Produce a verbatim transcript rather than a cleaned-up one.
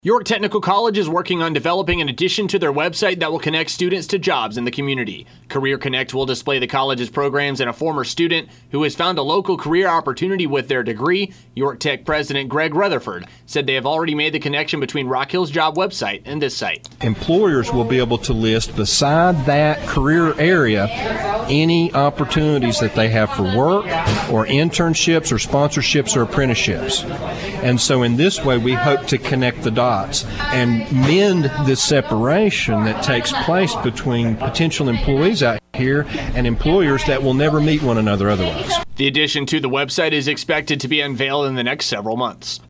York Technical College is working on developing an addition to their website that will connect students to jobs in the community. Career Connect will display the college's programs, and a former student who has found a local career opportunity with their degree, York Tech President Greg Rutherford, said they have already made the connection between Rock Hill's job website and this site. Employers will be able to list beside that career area any opportunities that they have for work or internships or sponsorships or apprenticeships. And so in this way, we hope to connect the dots and mend this separation that takes place between potential employees out here and employers that will never meet one another otherwise. The addition to the website is expected to be unveiled in the next several months.